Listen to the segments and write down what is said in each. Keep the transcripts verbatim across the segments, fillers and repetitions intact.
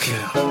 kill.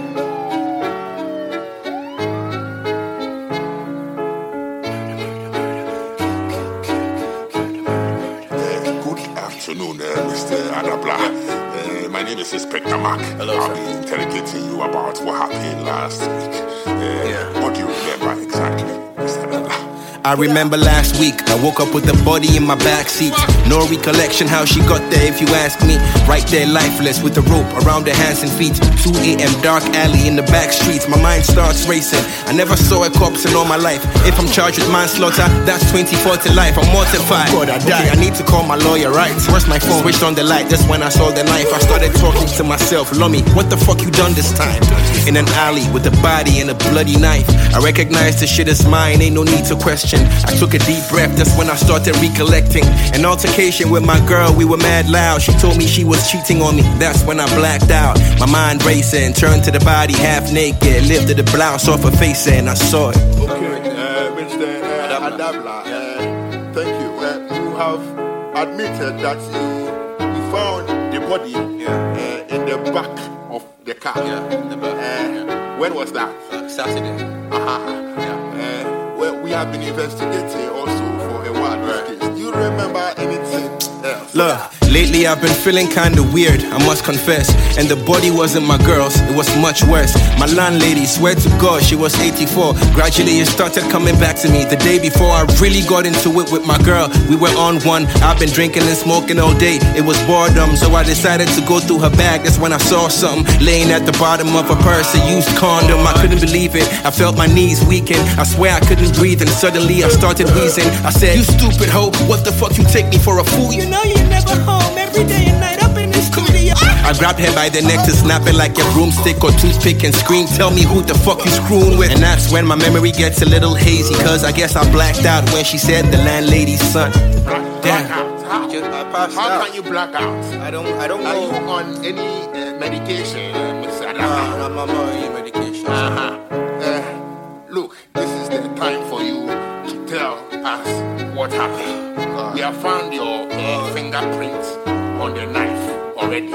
Afternoon, uh, Mister Adabla. Uh, my name is Inspector Mark. Hello, I'll sir. be interrogating you about what happened last week. Uh, Yeah. What do you remember exactly, Mister Adabla? I remember last week, I woke up with a body in my backseat. No recollection how she got there if you ask me. Right there lifeless with a rope around her hands and feet. two a.m. dark alley in the back streets. My mind starts racing. I never saw a corpse in all my life. If I'm charged with manslaughter, that's twenty-four to life. I'm mortified. God, I died. Okay, I need to call my lawyer, right? Where's my phone? Switched on the light, that's when I saw the knife. I started talking to myself. Lummy, what the fuck you done this time? In an alley with a body and a bloody knife. I recognize the shit is mine, ain't no need to question. I took a deep breath, that's when I started recollecting. An altercation with my girl, we were mad loud. She told me she was cheating on me, that's when I blacked out. My mind racing, turned to the body half naked. Lifted the blouse off her face and I saw it. Okay, uh, Mister Uh, Adabla, uh, thank you. Uh, you have admitted that you, you found the body Yeah. uh, in the back of the car. Yeah, in the back. Uh, Yeah. When was that? Uh, Saturday. Uh-huh. Yeah. Uh, well, we have been investigating also for a while this case. Do you remember anything else? Look, lately I've been feeling kinda weird, I must confess. And the body wasn't my girl's, it was much worse. My landlady, swear to God, she was eighty-four. Gradually it started coming back to me. The day before I really got into it with my girl, we were on one. I've been drinking and smoking all day, it was boredom. So I decided to go through her bag, that's when I saw something laying at the bottom of her purse, a used condom. I couldn't believe it, I felt my knees weaken. I swear I couldn't breathe and suddenly I started wheezing. I said, you stupid hoe, what the fuck you take me for a fool? You know you're never home, every day and night up in the studio. I grabbed her by the neck to snap it like a broomstick or toothpick and scream, tell me who the fuck you screwing with. And that's when my memory gets a little hazy, cause I guess I blacked out when she said the landlady's son. Black, Damn. Blackout. How, Just, I passed how out. can you black out? I don't, I don't Are know. you on any uh, medication, uh, Mister Adabla? Nah, I'm on my medication. Uh-huh. Uh, look, this is the time for you to tell us what happened. We have found your uh, fingerprints on the knife already.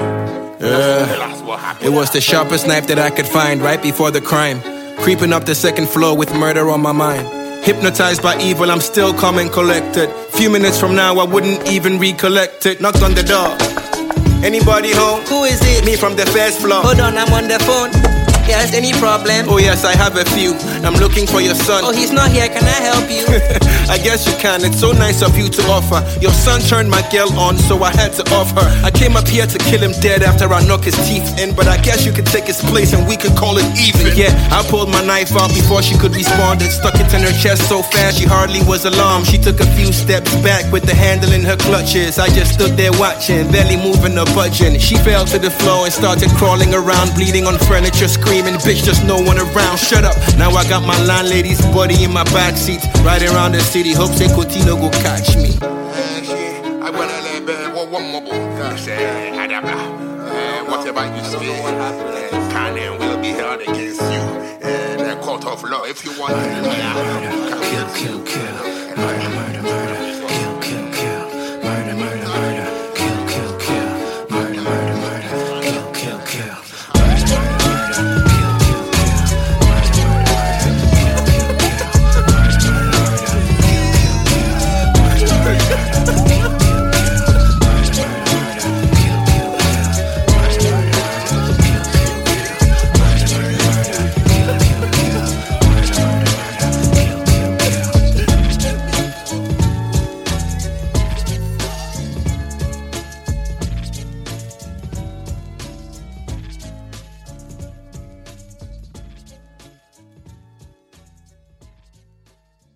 Uh, Tell us what happened. It was the sharpest knife that I could find right before the crime. Creeping up the second floor with murder on my mind. Hypnotized by evil, I'm still calm and collected. Few minutes from now, I wouldn't even recollect it. Knocked on the door. Anybody home? Who is it? Me from the first floor. Hold on, I'm on the phone. Yes, any problem? Oh yes, I have a few. I'm looking for your son. Oh, he's not here. Can I help you? I guess you can, it's so nice of you to offer. Your son turned my girl on, so I had to off her. I came up here to kill him dead after I knock his teeth in, but I guess you could take his place and we could call it even. Yeah, I pulled my knife out before she could respond and stuck it in her chest so fast she hardly was alarmed. She took a few steps back with the handle in her clutches. I just stood there watching, barely moving or budging. She fell to the floor and started crawling around, bleeding on furniture, screaming, bitch, there's no one around, shut up. Now I got my landlady's body in my backseat, riding around the city, hope say Cotino go catch me. I want to one more Adabla. Whatever you say can and will be held against you in a court of law if you want to. Kill, kill, kill. Murder, murder, murder.